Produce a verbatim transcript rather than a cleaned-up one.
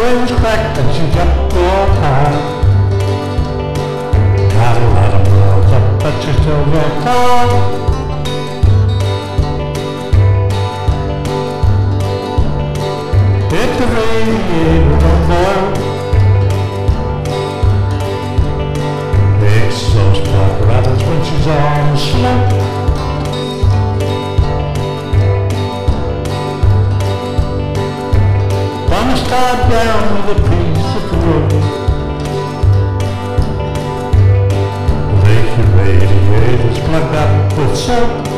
winds cracked and she jumped real high. Got a lot of miles up, but she's still real tall. If the radiator don't boil, makes those black rattles when she's on slow. Gonna start down with a piece of the road. Make your radiators plugged up with soap.